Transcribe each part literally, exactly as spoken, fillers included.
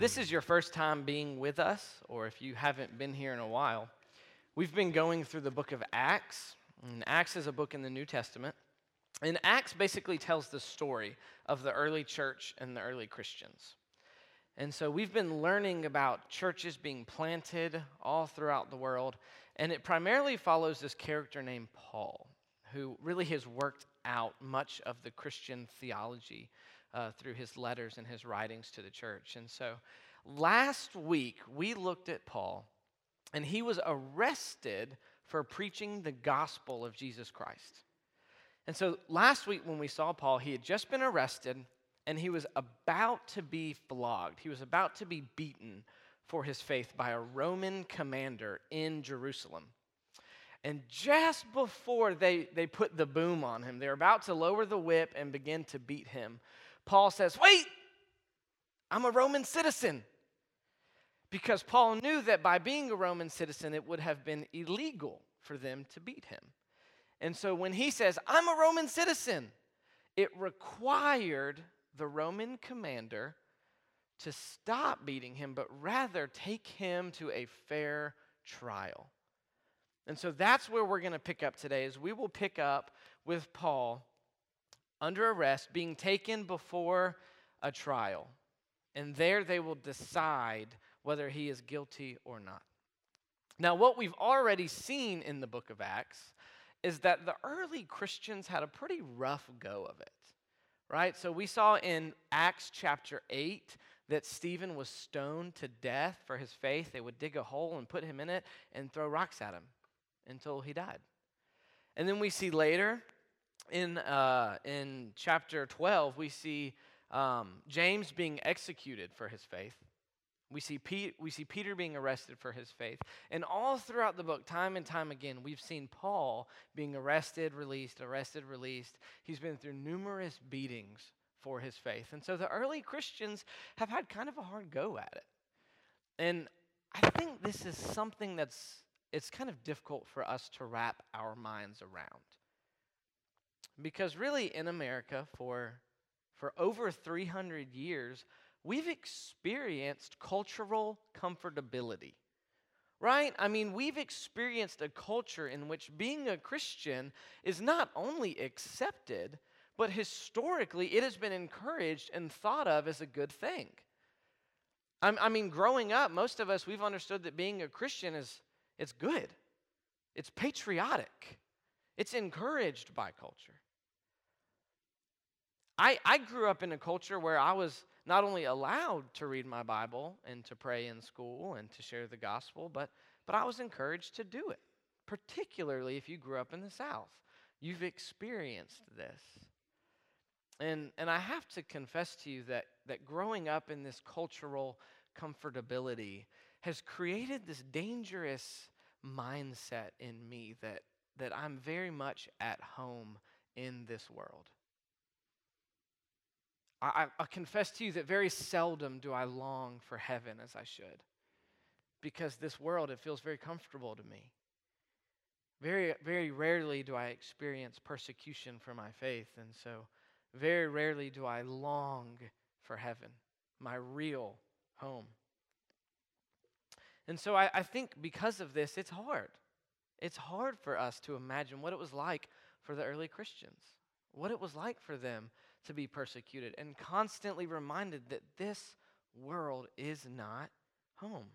this is your first time being with us, or if you haven't been here in a while, we've been going through the book of Acts. And Acts is a book in the New Testament. And Acts basically tells the story of the early church and the early Christians. And so we've been learning about churches being planted all throughout the world. And it primarily follows this character named Paul, who really has worked out much of the Christian theology uh, through his letters and his writings to the church. And so last week, we looked at Paul, and he was arrested for preaching the gospel of Jesus Christ. And so last week when we saw Paul, he had just been arrested, and he was about to be flogged. He was about to be beaten for his faith by a Roman commander in Jerusalem. And just before they, they put the boom on him, they're about to lower the whip and begin to beat him, Paul says, "Wait, I'm a Roman citizen." Because Paul knew that by being a Roman citizen, it would have been illegal for them to beat him. And so when he says, "I'm a Roman citizen," it required the Roman commander to stop beating him, but rather take him to a fair trial. And so that's where we're going to pick up today, is we will pick up with Paul under arrest, being taken before a trial. And there they will decide whether he is guilty or not. Now, what we've already seen in the book of Acts is that the early Christians had a pretty rough go of it, right? So we saw in Acts chapter eight that Stephen was stoned to death for his faith. They would dig a hole and put him in it and throw rocks at him until he died. And then we see later in uh, in chapter twelve, we see um, James being executed for his faith. We see, Pete, we see Peter being arrested for his faith. And all throughout the book, time and time again, we've seen Paul being arrested, released, arrested, released. He's been through numerous beatings for his faith. And so the early Christians have had kind of a hard go at it. And I think this is something that's, it's kind of difficult for us to wrap our minds around. Because really in America, for, for over three hundred years, we've experienced cultural comfortability, right? I mean, we've experienced a culture in which being a Christian is not only accepted, but historically it has been encouraged and thought of as a good thing. I mean, growing up, most of us, we've understood that being a Christian is it's good. It's patriotic. It's encouraged by culture. I, I grew up in a culture where I was not only allowed to read my Bible and to pray in school and to share the gospel, but, but I was encouraged to do it, particularly if you grew up in the South. You've experienced this. And, and I have to confess to you that, that growing up in this cultural comfortability has created this dangerous mindset in me that, that I'm very much at home in this world. I, I confess to you that very seldom do I long for heaven as I should, because this world, it feels very comfortable to me. Very, very rarely do I experience persecution for my faith, and so very rarely do I long for heaven, my real home. And so I, I think because of this, it's hard. It's hard for us to imagine what it was like for the early Christians, what it was like for them to be persecuted and constantly reminded that this world is not home.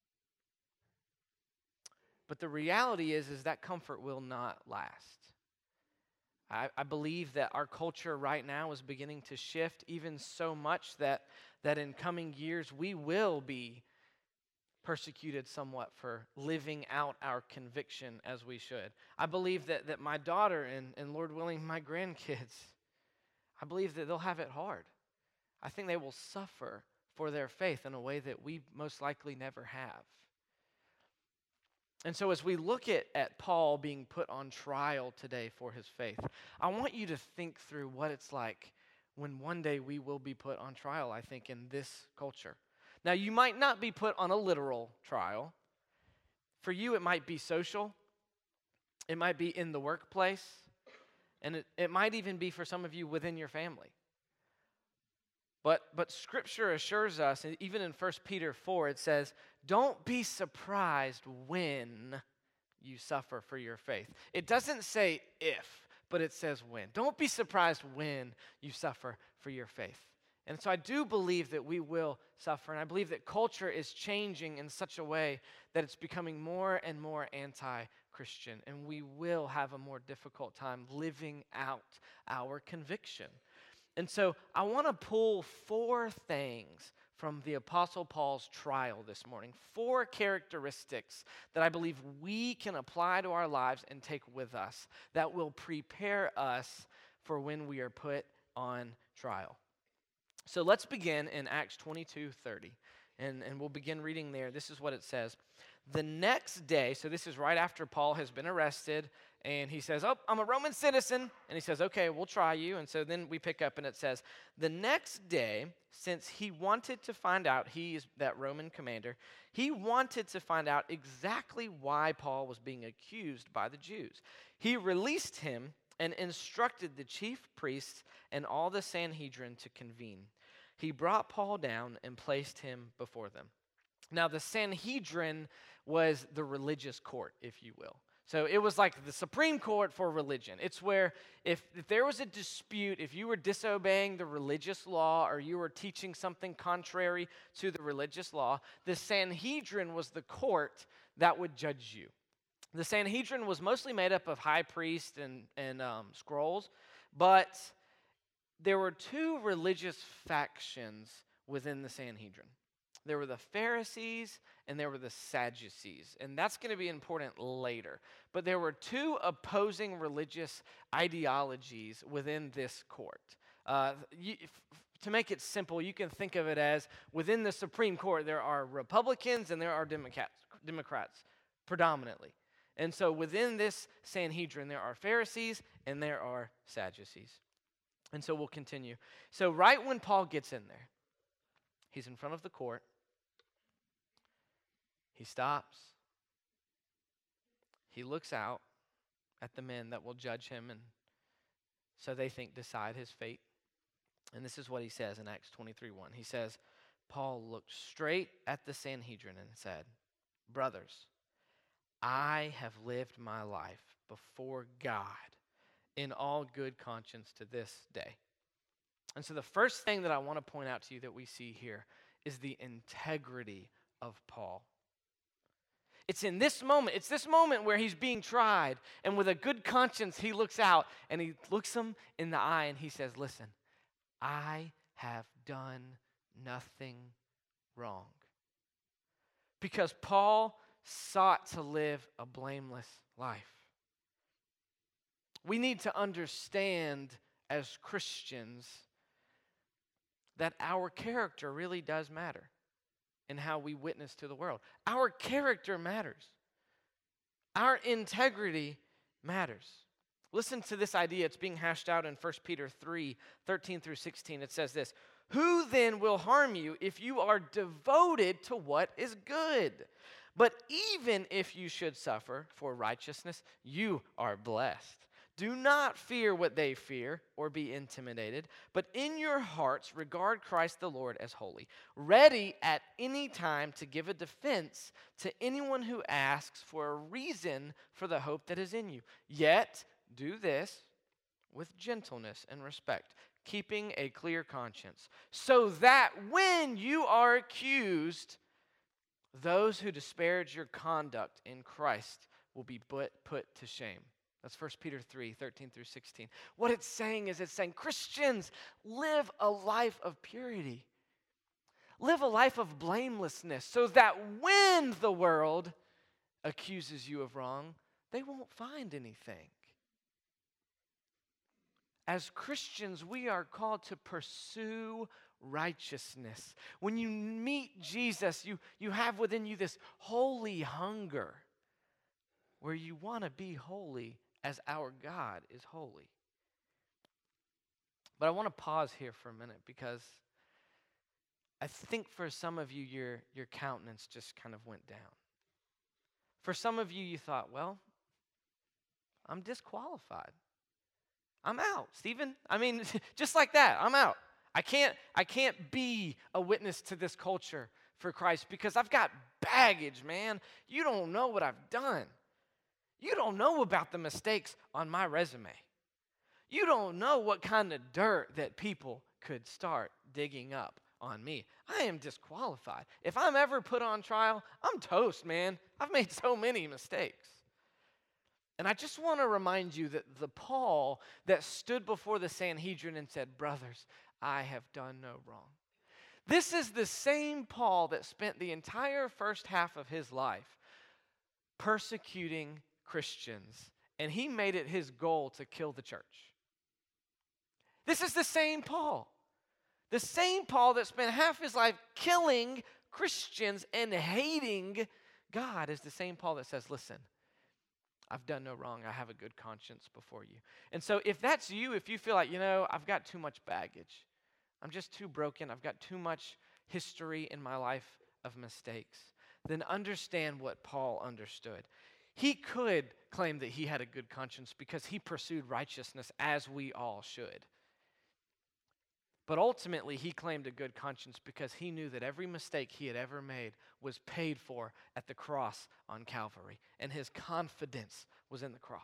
But the reality is, is that comfort will not last. I, I believe that our culture right now is beginning to shift, even so much that, that in coming years we will be persecuted somewhat for living out our conviction as we should. I believe that, that my daughter and, and Lord willing, my grandkids, I believe that they'll have it hard. I think they will suffer for their faith in a way that we most likely never have. And so as we look at, at Paul being put on trial today for his faith, I want you to think through what it's like when one day we will be put on trial, I think, in this culture. Now, you might not be put on a literal trial. For you, it might be social. It might be in the workplace. And it, it might even be for some of you within your family. But, but Scripture assures us, and even in First Peter four, it says, don't be surprised when you suffer for your faith. It doesn't say if, but it says when. Don't be surprised when you suffer for your faith. And so I do believe that we will suffer, and I believe that culture is changing in such a way that it's becoming more and more anti-Christian, and we will have a more difficult time living out our conviction. And so I want to pull four things from the Apostle Paul's trial this morning, four characteristics that I believe we can apply to our lives and take with us that will prepare us for when we are put on trial. So let's begin in Acts twenty-two thirty, and, and we'll begin reading there. This is what it says. The next day, so this is right after Paul has been arrested, and he says, oh, I'm a Roman citizen. And he says, okay, we'll try you. And so then we pick up and it says, the next day, since he wanted to find out, he is that Roman commander, he wanted to find out exactly why Paul was being accused by the Jews. He released him and instructed the chief priests and all the Sanhedrin to convene. He brought Paul down and placed him before them. Now, the Sanhedrin was the religious court, if you will. So it was like the Supreme Court for religion. It's where if, if there was a dispute, if you were disobeying the religious law or you were teaching something contrary to the religious law, the Sanhedrin was the court that would judge you. The Sanhedrin was mostly made up of high priests and, and um, scrolls, but there were two religious factions within the Sanhedrin. There were the Pharisees and there were the Sadducees. And that's going to be important later. But there were two opposing religious ideologies within this court. Uh, you, if, to make it simple, you can think of it as within the Supreme Court, there are Republicans and there are Democrats, Democrats predominantly. And so within this Sanhedrin, there are Pharisees and there are Sadducees. And so we'll continue. So right when Paul gets in there, he's in front of the court. He stops. He looks out at the men that will judge him, and so they think decide his fate. And this is what he says in Acts twenty-three one. He says, Paul looked straight at the Sanhedrin and said, brothers, I have lived my life before God in all good conscience to this day. And so the first thing that I want to point out to you that we see here is the integrity of Paul. It's in this moment, it's this moment where he's being tried, and with a good conscience, he looks out and he looks him in the eye and he says, listen, I have done nothing wrong. Because Paul sought to live a blameless life. We need to understand as Christians that our character really does matter in how we witness to the world. Our character matters. Our integrity matters. Listen to this idea. It's being hashed out in First Peter three, thirteen through sixteen. It says this, who then will harm you if you are devoted to what is good? But even if you should suffer for righteousness, you are blessed. Do not fear what they fear or be intimidated, but in your hearts regard Christ the Lord as holy, ready at any time to give a defense to anyone who asks for a reason for the hope that is in you. Yet do this with gentleness and respect, keeping a clear conscience, so that when you are accused, those who disparage your conduct in Christ will be put, put to shame. That's First Peter three, thirteen through sixteen. What it's saying is it's saying, Christians, live a life of purity. Live a life of blamelessness so that when the world accuses you of wrong, they won't find anything. As Christians, we are called to pursue righteousness. When you meet Jesus, you, you have within you this holy hunger where you want to be holy as our God is holy. But I want to pause here for a minute because I think for some of you, your, your countenance just kind of went down. For some of you, you thought, well, I'm disqualified. I'm out, Stephen. I mean, just like that, I'm out. I can't, I can't be a witness to this culture for Christ because I've got baggage, man. You don't know what I've done. You don't know about the mistakes on my resume. You don't know what kind of dirt that people could start digging up on me. I am disqualified. If I'm ever put on trial, I'm toast, man. I've made so many mistakes. And I just want to remind you that the Paul that stood before the Sanhedrin and said, brothers, I have done no wrong. This is the same Paul that spent the entire first half of his life persecuting Christians, and he made it his goal to kill the church. This is the same Paul. The same Paul that spent half his life killing Christians and hating God is the same Paul that says, listen, I've done no wrong. I have a good conscience before you. And so if that's you, if you feel like, you know, I've got too much baggage, I'm just too broken, I've got too much history in my life of mistakes, then understand what Paul understood. He could claim that he had a good conscience because he pursued righteousness as we all should. But ultimately, he claimed a good conscience because he knew that every mistake he had ever made was paid for at the cross on Calvary, and his confidence was in the cross.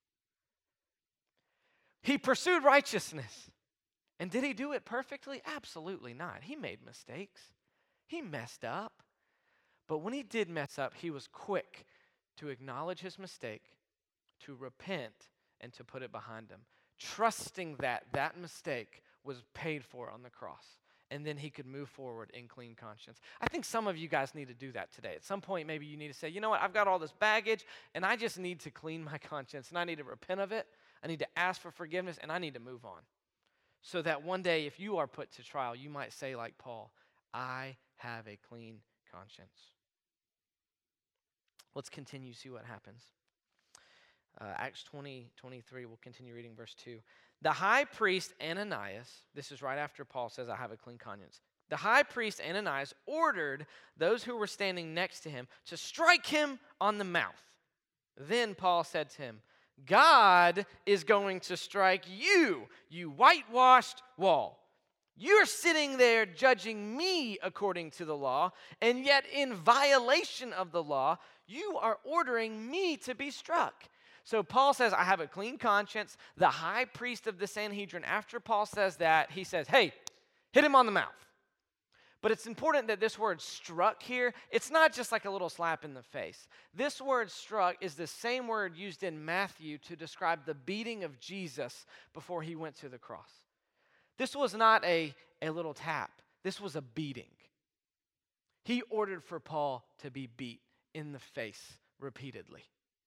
He pursued righteousness. And did he do it perfectly? Absolutely not. He made mistakes. He messed up. But when he did mess up, he was quick to acknowledge his mistake, to repent, and to put it behind him, trusting that that mistake was paid for on the cross. And then he could move forward in clean conscience. I think some of you guys need to do that today. At some point, maybe you need to say, you know what, I've got all this baggage, and I just need to clean my conscience, and I need to repent of it. I need to ask for forgiveness, and I need to move on. So that one day, if you are put to trial, you might say like Paul, I have a clean conscience. Let's continue, see what happens. Uh, Acts twenty, twenty-three, we'll continue reading verse two. The high priest Ananias, this is right after Paul says, I have a clean conscience. The high priest Ananias ordered those who were standing next to him to strike him on the mouth. Then Paul said to him, God is going to strike you, you whitewashed wall. You're sitting there judging me according to the law, and yet in violation of the law, you are ordering me to be struck. So Paul says, I have a clean conscience. The high priest of the Sanhedrin, after Paul says that, he says, hey, hit him on the mouth. But it's important that this word struck here, it's not just like a little slap in the face. This word struck is the same word used in Matthew to describe the beating of Jesus before he went to the cross. This was not a, a little tap. This was a beating. He ordered for Paul to be beat in the face repeatedly.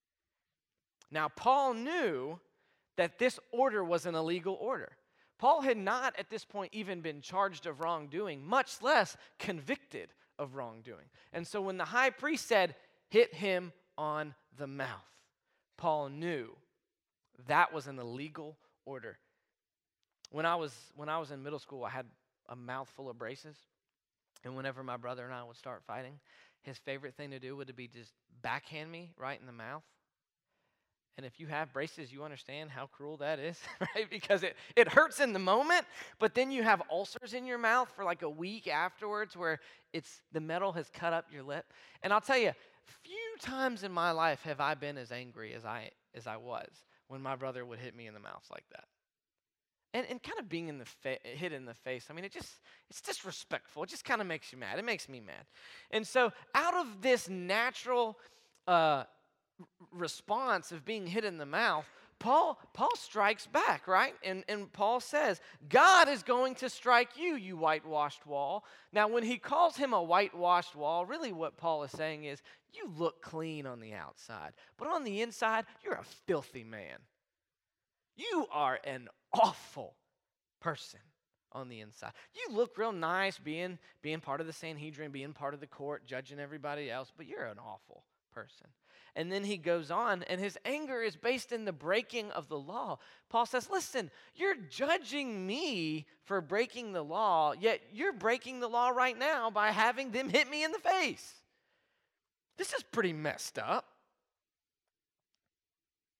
Now, Paul knew that this order was an illegal order. Paul had not at this point even been charged of wrongdoing, much less convicted of wrongdoing. And so when the high priest said, hit him on the mouth, Paul knew that was an illegal order. When I was when I was in middle school, I had a mouthful of braces. And whenever my brother and I would start fighting, his favorite thing to do would be just backhand me right in the mouth. And if you have braces, you understand how cruel that is, right? Because it, it hurts in the moment, but then you have ulcers in your mouth for like a week afterwards where it's the metal has cut up your lip. And I'll tell you, few times in my life have I been as angry as I as I was when my brother would hit me in the mouth like that. And and kind of being in the fa- hit in the face, I mean, it just, it's disrespectful. It just kind of makes you mad. It makes me mad. And so out of this natural uh response of being hit in the mouth, Paul Paul strikes back, right? And, and Paul says, God is going to strike you, you whitewashed wall. Now, when he calls him a whitewashed wall, really what Paul is saying is, you look clean on the outside, but on the inside, you're a filthy man. You are an awful person on the inside. You look real nice being, being part of the Sanhedrin, being part of the court, judging everybody else, but you're an awful person. And then he goes on, and his anger is based in the breaking of the law. Paul says, listen, you're judging me for breaking the law, yet you're breaking the law right now by having them hit me in the face. This is pretty messed up.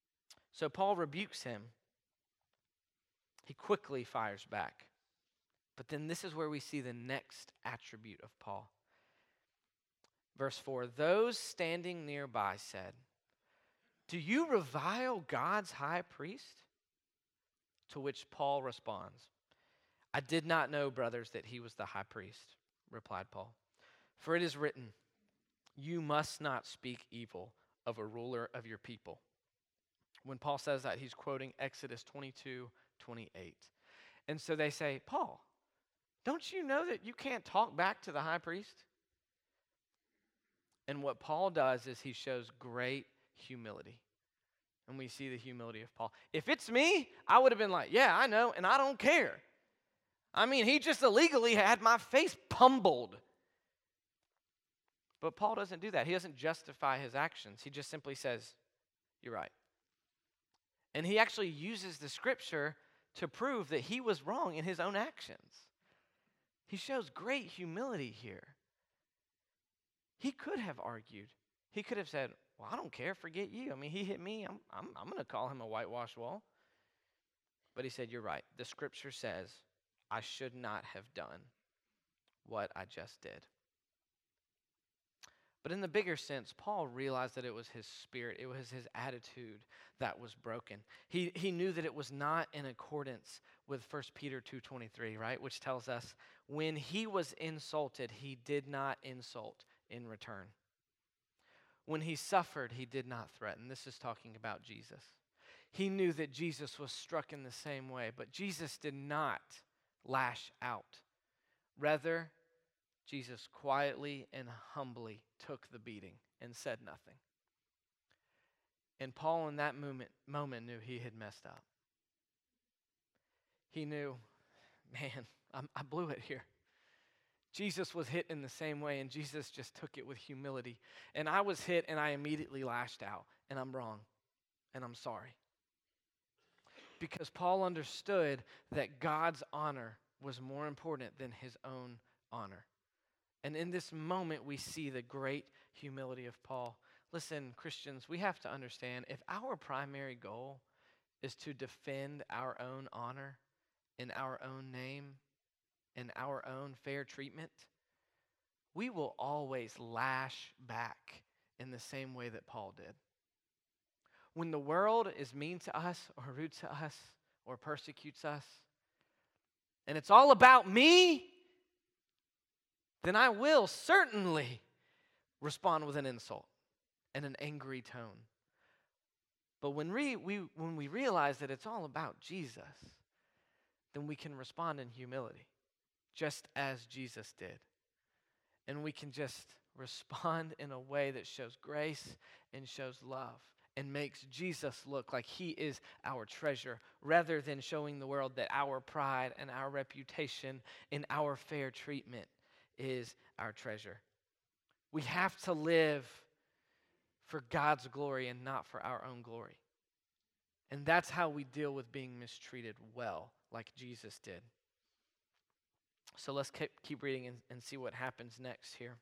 So Paul rebukes him. He quickly fires back. But then this is where we see the next attribute of Paul. Verse four, those standing nearby said, "Do you revile God's high priest?" To which Paul responds, "I did not know, brothers, that he was the high priest," replied Paul. "For it is written, 'You must not speak evil of a ruler of your people.'" When Paul says that, he's quoting Exodus twenty-two twenty-eight. And so they say, "Paul, don't you know that you can't talk back to the high priest?" And what Paul does is he shows great humility. And we see the humility of Paul. If it's me, I would have been like, "Yeah, I know, and I don't care. I mean, he just illegally had my face pummeled." But Paul doesn't do that. He doesn't justify his actions. He just simply says, "You're right." And he actually uses the scripture to prove that he was wrong in his own actions. He shows great humility here. He could have argued. He could have said, "Well, I don't care, forget you. I mean, he hit me. I'm, I'm, I'm going to call him a whitewashed wall." But he said, "You're right. The scripture says I should not have done what I just did." But in the bigger sense, Paul realized that it was his spirit, it was his attitude that was broken. He, he knew that it was not in accordance with First Peter two twenty-three, right? Which tells us, when he was insulted, he did not insult in return. When he suffered, he did not threaten. This is talking about Jesus. He knew that Jesus was struck in the same way, but Jesus did not lash out. Rather, Jesus quietly and humbly took the beating and said nothing. And Paul in that moment, moment knew he had messed up. He knew, man, I'm, I blew it here. Jesus was hit in the same way, and Jesus just took it with humility. And I was hit, and I immediately lashed out, and I'm wrong, and I'm sorry. Because Paul understood that God's honor was more important than his own honor. And in this moment, we see the great humility of Paul. Listen, Christians, we have to understand, if our primary goal is to defend our own honor in our own name, in our own fair treatment, we will always lash back in the same way that Paul did. When the world is mean to us or rude to us or persecutes us, and it's all about me, then I will certainly respond with an insult and an angry tone. But when we, we, when we realize that it's all about Jesus, then we can respond in humility, just as Jesus did. And we can just respond in a way that shows grace and shows love and makes Jesus look like he is our treasure, rather than showing the world that our pride and our reputation and our fair treatment is our treasure. We have to live for God's glory and not for our own glory. And that's how we deal with being mistreated well, like Jesus did. So let's keep, keep reading and, and see what happens next here.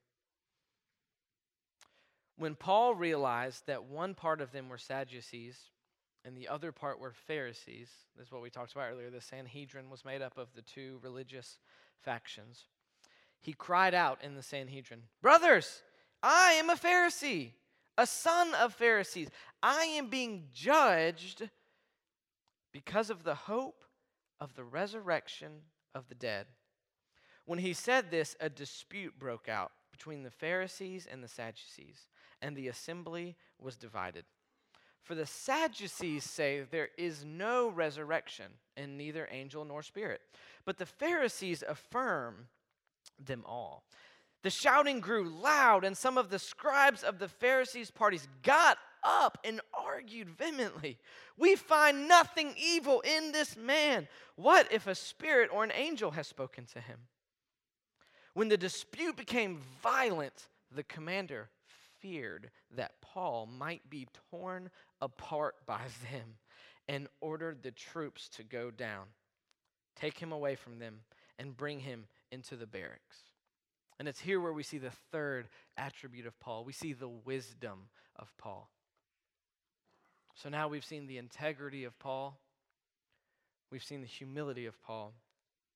When Paul realized that one part of them were Sadducees and the other part were Pharisees, this is what we talked about earlier, the Sanhedrin was made up of the two religious factions. He cried out in the Sanhedrin, "Brothers, I am a Pharisee, a son of Pharisees. I am being judged because of the hope of the resurrection of the dead." When he said this, a dispute broke out between the Pharisees and the Sadducees, and the assembly was divided. For the Sadducees say there is no resurrection in neither angel nor spirit, but the Pharisees affirm them all. The shouting grew loud, and some of the scribes of the Pharisees' parties got up and argued vehemently. "We find nothing evil in this man. What if a spirit or an angel has spoken to him?" When the dispute became violent, the commander feared that Paul might be torn apart by them and ordered the troops to go down, take him away from them, and bring him into the barracks. And it's here where we see the third attribute of Paul. We see the wisdom of Paul. So now we've seen the integrity of Paul. We've seen the humility of Paul.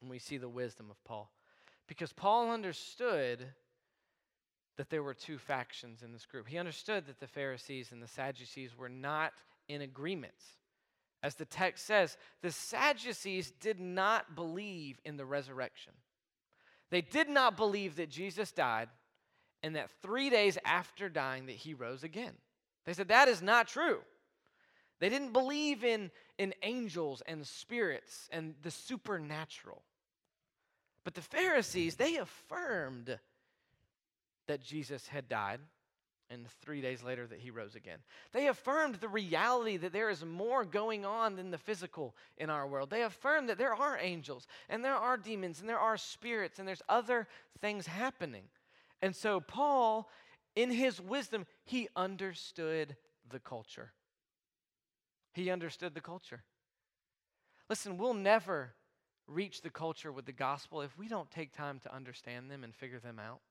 when we see the wisdom of Paul. Because Paul understood that there were two factions in this group. He understood that the Pharisees and the Sadducees were not in agreement. As the text says, the Sadducees did not believe in the resurrection. They did not believe that Jesus died and that three days after dying that he rose again. They said that is not true. They didn't believe in, in angels and spirits and the supernatural. But the Pharisees, they affirmed that Jesus had died and three days later that he rose again. They affirmed the reality that there is more going on than the physical in our world. They affirmed that there are angels and there are demons and there are spirits and there's other things happening. And so Paul, in his wisdom, he understood the culture. He understood the culture. Listen, we'll never reach the culture with the gospel if we don't take time to understand them and figure them out.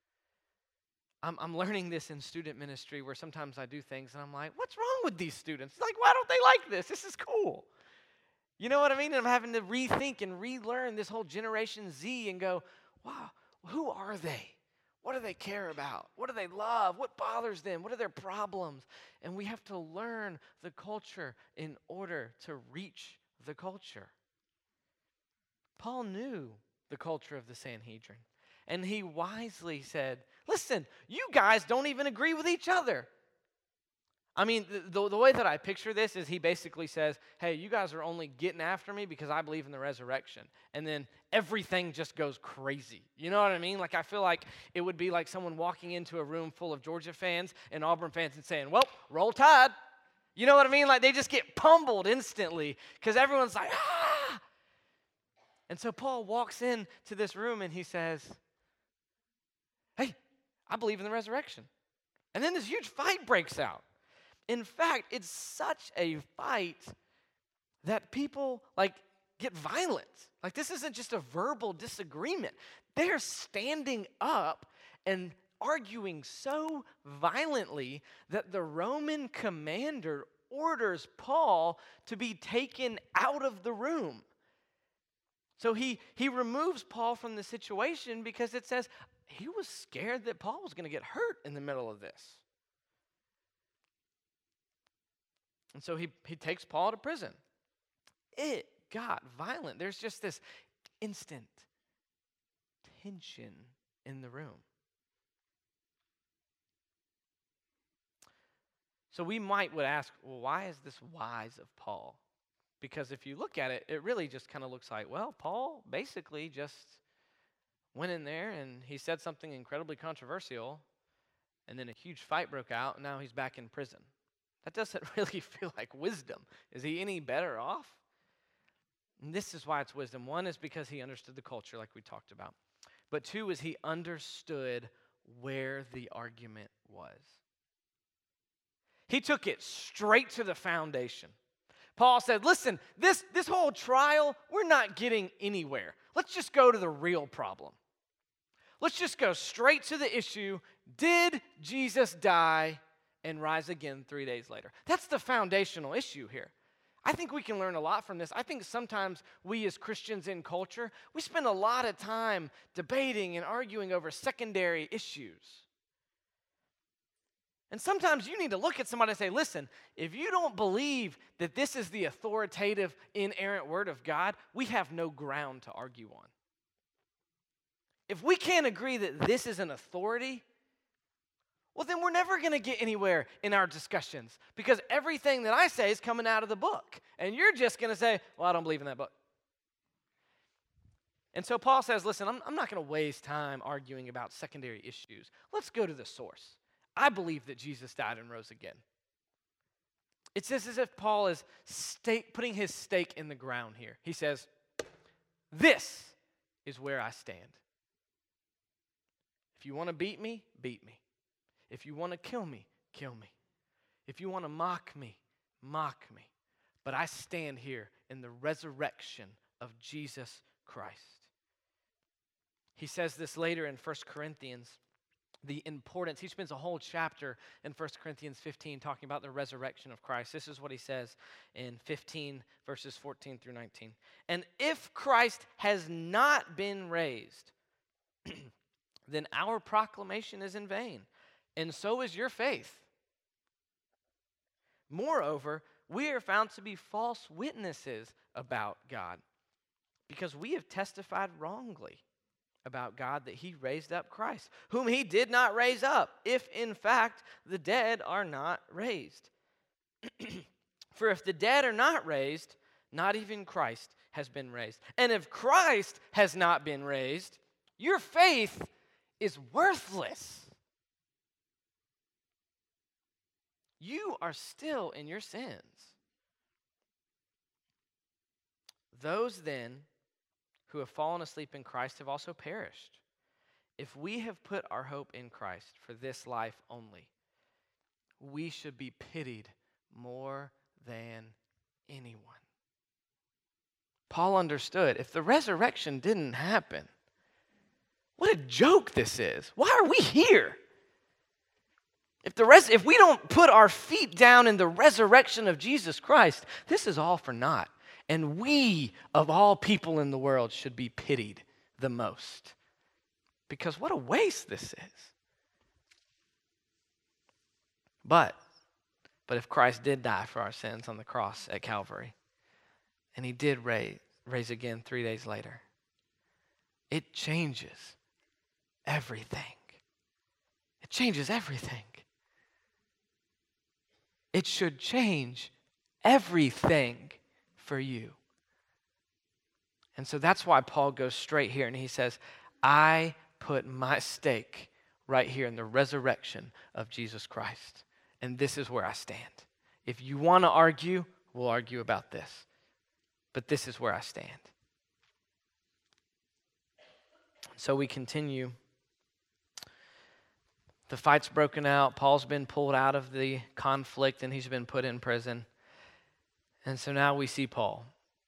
I'm, I'm learning this in student ministry where sometimes I do things and I'm like, what's wrong with these students? Like, why don't they like this? This is cool. You know what I mean? And I'm having to rethink and relearn this whole Generation Z and go, wow, who are they? What do they care about? What do they love? What bothers them? What are their problems? And we have to learn the culture in order to reach the culture. Paul knew the culture of the Sanhedrin. And he wisely said, listen, you guys don't even agree with each other. I mean, the, the way that I picture this is he basically says, hey, you guys are only getting after me because I believe in the resurrection. And then everything just goes crazy. You know what I mean? Like, I feel like it would be like someone walking into a room full of Georgia fans and Auburn fans and saying, well, roll Tide. You know what I mean? Like, they just get pummeled instantly because everyone's like, ah! And so Paul walks into this room and he says, hey, I believe in the resurrection. And then this huge fight breaks out. In fact, it's such a fight that people, like, get violent. Like, this isn't just a verbal disagreement. They're standing up and arguing so violently that the Roman commander orders Paul to be taken out of the room. So he, he removes Paul from the situation because it says he was scared that Paul was going to get hurt in the middle of this. And so he, he takes Paul to prison. It got violent. There's just this instant tension in the room. So we might would ask, well, why is this wise of Paul? Because if you look at it, it really just kind of looks like, well, Paul basically just went in there and he said something incredibly controversial, and then a huge fight broke out, and now he's back in prison. That doesn't really feel like wisdom. Is he any better off? And this is why it's wisdom. One is because he understood the culture like we talked about. But two is he understood where the argument was. He took it straight to the foundation. Paul said, listen, this, this whole trial, we're not getting anywhere. Let's just go to the real problem. Let's just go straight to the issue. Did Jesus die and rise again three days later? That's the foundational issue here. I think we can learn a lot from this. I think sometimes we as Christians in culture, we spend a lot of time debating and arguing over secondary issues. And sometimes you need to look at somebody and say, listen, if you don't believe that this is the authoritative, inerrant word of God, we have no ground to argue on. If we can't agree that this is an authority, well, then we're never going to get anywhere in our discussions because everything that I say is coming out of the book. And you're just going to say, well, I don't believe in that book. And so Paul says, listen, I'm, I'm not going to waste time arguing about secondary issues. Let's go to the source. I believe that Jesus died and rose again. It's just as if Paul is stake, putting his stake in the ground here. He says, this is where I stand. If you want to beat me, beat me. If you want to kill me, kill me. If you want to mock me, mock me. But I stand here in the resurrection of Jesus Christ. He says this later in First Corinthians the importance. He spends a whole chapter in First Corinthians fifteen talking about the resurrection of Christ. This is what he says in fifteen, verses fourteen through nineteen. And if Christ has not been raised, then our proclamation is in vain, and so is your faith. Moreover, we are found to be false witnesses about God, because we have testified wrongly about God that he raised up Christ, whom he did not raise up, if in fact the dead are not raised. For if the dead are not raised, not even Christ has been raised. And if Christ has not been raised, your faith is worthless. You are still in your sins. Those then who have fallen asleep in Christ have also perished. If we have put our hope in Christ for this life only, we should be pitied more than anyone. Paul understood if the resurrection didn't happen, what a joke this is. Why are we here? If the res- if we don't put our feet down in the resurrection of Jesus Christ, this is all for naught. And we, of all people in the world, should be pitied the most. Because what a waste this is. But, but if Christ did die for our sins on the cross at Calvary, and he did raise, raise again three days later, it changes everything. It changes everything. It should change everything for you. And so that's why Paul goes straight here and he says, I put my stake right here in the resurrection of Jesus Christ. And this is where I stand. If you want to argue, we'll argue about this. But this is where I stand. So we continue. The fight's broken out. Paul's been pulled out of the conflict and he's been put in prison. And so now we see Paul,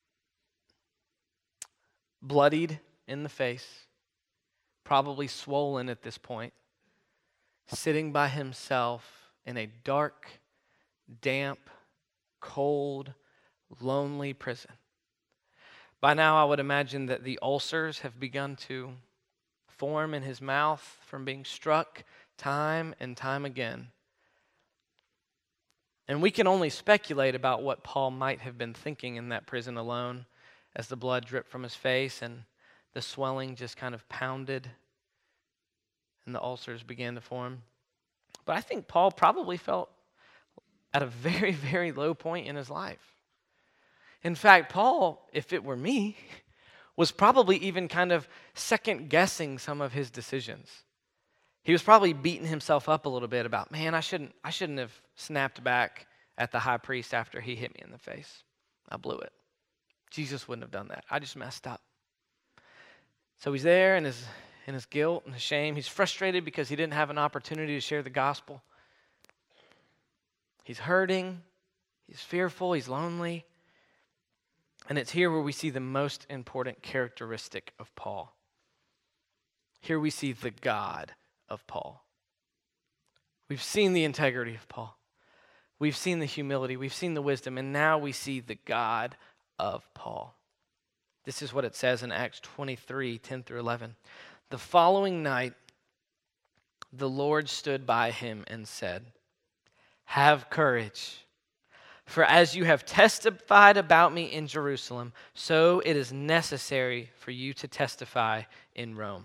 bloodied in the face, probably swollen at this point, sitting by himself in a dark, damp, cold, lonely prison. By now I would imagine that the ulcers have begun to form in his mouth from being struck time and time again. And we can only speculate about what Paul might have been thinking in that prison alone as the blood dripped from his face and the swelling just kind of pounded and the ulcers began to form. But I think Paul probably felt at a very, very low point in his life. In fact, Paul, if it were me, was probably even kind of second guessing some of his decisions. He was probably beating himself up a little bit about, man, I shouldn't, I shouldn't have snapped back at the high priest after he hit me in the face. I blew it. Jesus wouldn't have done that. I just messed up. So he's there in his, in his guilt and his shame. He's frustrated because he didn't have an opportunity to share the gospel. He's hurting. He's fearful. He's lonely. And it's here where we see the most important characteristic of Paul. Here we see the God of Paul. We've seen the integrity of Paul. We've seen the humility. We've seen the wisdom. And now we see the God of Paul. This is what it says in Acts twenty-three, ten through eleven. The following night, the Lord stood by him and said, "Have courage, for as you have testified about me in Jerusalem, so it is necessary for you to testify in Rome."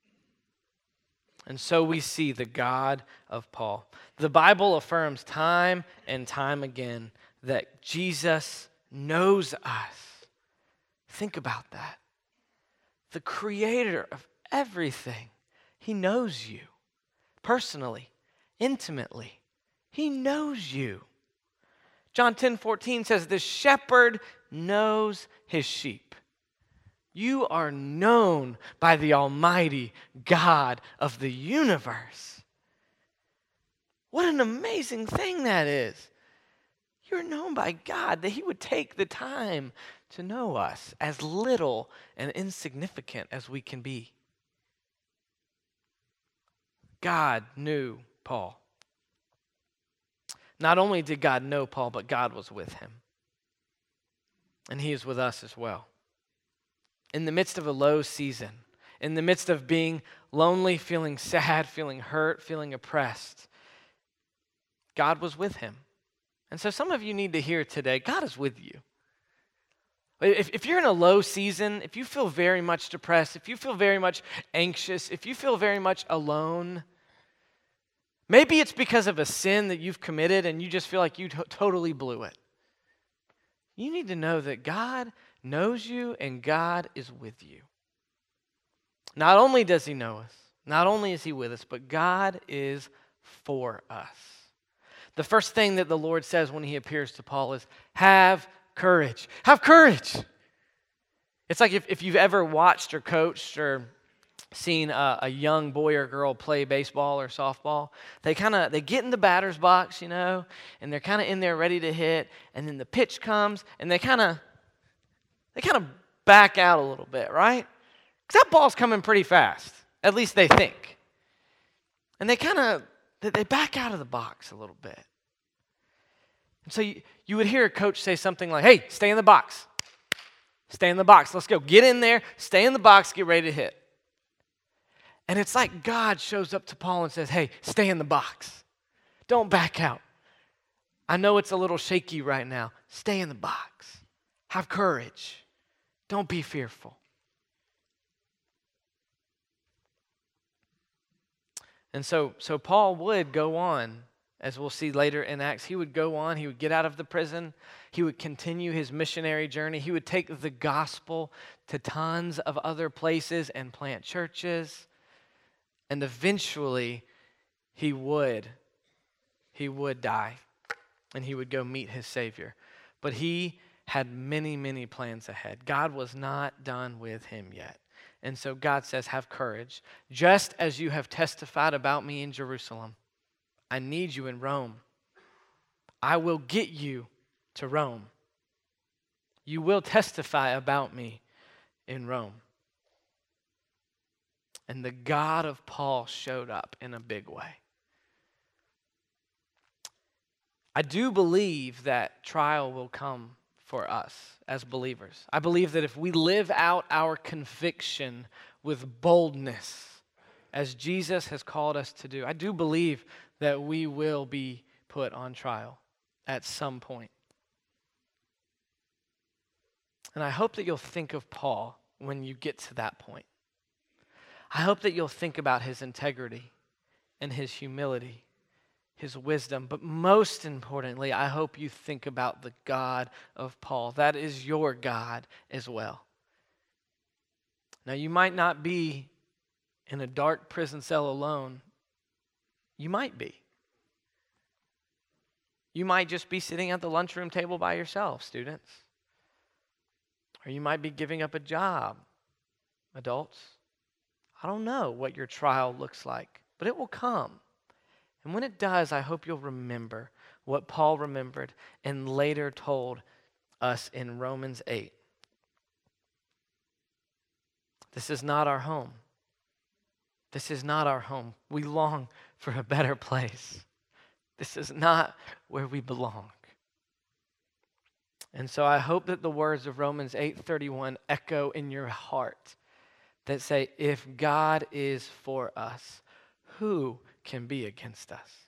And so we see the God of Paul. The Bible affirms time and time again that Jesus knows us. Think about that. The creator of everything, he knows you personally, intimately. He knows you. John ten fourteen says, the shepherd knows his sheep. You are known by the Almighty God of the universe. What an amazing thing that is. You're known by God, that he would take the time to know us as little and insignificant as we can be. God knew Paul. Not only did God know Paul, but God was with him. And he is with us as well. In the midst of a low season, in the midst of being lonely, feeling sad, feeling hurt, feeling oppressed, God was with him. And so some of you need to hear today, God is with you. If, if you're in a low season, if you feel very much depressed, if you feel very much anxious, if you feel very much alone, maybe it's because of a sin that you've committed and you just feel like you to- totally blew it. You need to know that God knows you and God is with you. Not only does he know us, not only is he with us, but God is for us. The first thing that the Lord says when he appears to Paul is, have courage. Have courage. It's like if, if you've ever watched or coached or seen a, a young boy or girl play baseball or softball, they kind of, they get in the batter's box, you know, and they're kind of in there ready to hit, and then the pitch comes, and they kind of, they kind of back out a little bit, right? Because that ball's coming pretty fast, at least they think. And they kind of, they back out of the box a little bit. And so you, you would hear a coach say something like, hey, stay in the box. Stay in the box. Let's go. Get in there, stay in the box, get ready to hit. And it's like God shows up to Paul and says, hey, stay in the box. Don't back out. I know it's a little shaky right now. Stay in the box. Have courage. Don't be fearful. And so, so Paul would go on, as we'll see later in Acts, he would go on, he would get out of the prison, he would continue his missionary journey, he would take the gospel to tons of other places and plant churches, and eventually he would, he would die, and he would go meet his Savior. But he had many, many plans ahead. God was not done with him yet. And so God says, have courage. Just as you have testified about me in Jerusalem, I need you in Rome. I will get you to Rome. You will testify about me in Rome. And the God of Paul showed up in a big way. I do believe that trial will come for us as believers. I believe that if we live out our conviction with boldness, as Jesus has called us to do, I do believe that we will be put on trial at some point. And I hope that you'll think of Paul when you get to that point. I hope that you'll think about his integrity and his humility, his wisdom, but most importantly, I hope you think about the God of Paul. That is your God as well. Now, you might not be in a dark prison cell alone. You might be. You might just be sitting at the lunchroom table by yourself, students. Or you might be giving up a job, adults. I don't know what your trial looks like, but it will come. And when it does, I hope you'll remember what Paul remembered and later told us in Romans eight. This is not our home. This is not our home. We long for a better place. This is not where we belong. And so I hope that the words of Romans eight thirty-one echo in your heart that say, if God is for us, who can be against us?